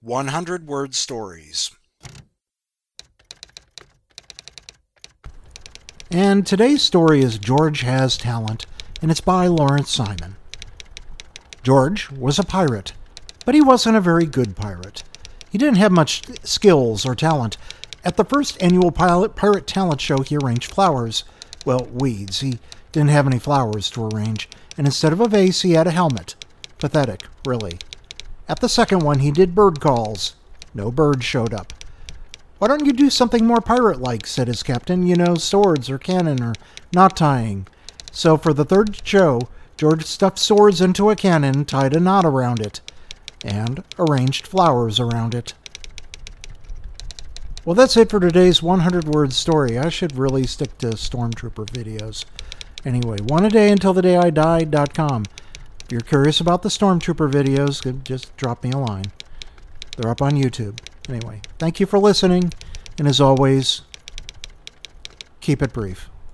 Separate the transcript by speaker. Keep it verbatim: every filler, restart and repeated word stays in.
Speaker 1: one hundred word stories.
Speaker 2: And today's story is George Has Talent, and it's by Lawrence Simon. George was a pirate, but he wasn't a very good pirate. He didn't have much skills or talent. At the first annual pilot pirate talent show, he arranged flowers. Well, weeds. He didn't have any flowers to arrange, and instead of a vase, he had a helmet. Pathetic, really. At the second one, he did bird calls. No birds showed up. "Why don't you do something more pirate-like?" said his captain. "You know, swords or cannon or knot tying." So for the third show, George stuffed swords into a cannon, tied a knot around it, and arranged flowers around it. Well, that's it for today's one hundred word story. I should really stick to Stormtrooper videos. Anyway, one a day until the day I died dot com. If you're curious about the Stormtrooper videos, just drop me a line. They're up on YouTube. Anyway, thank you for listening, and as always, keep it brief.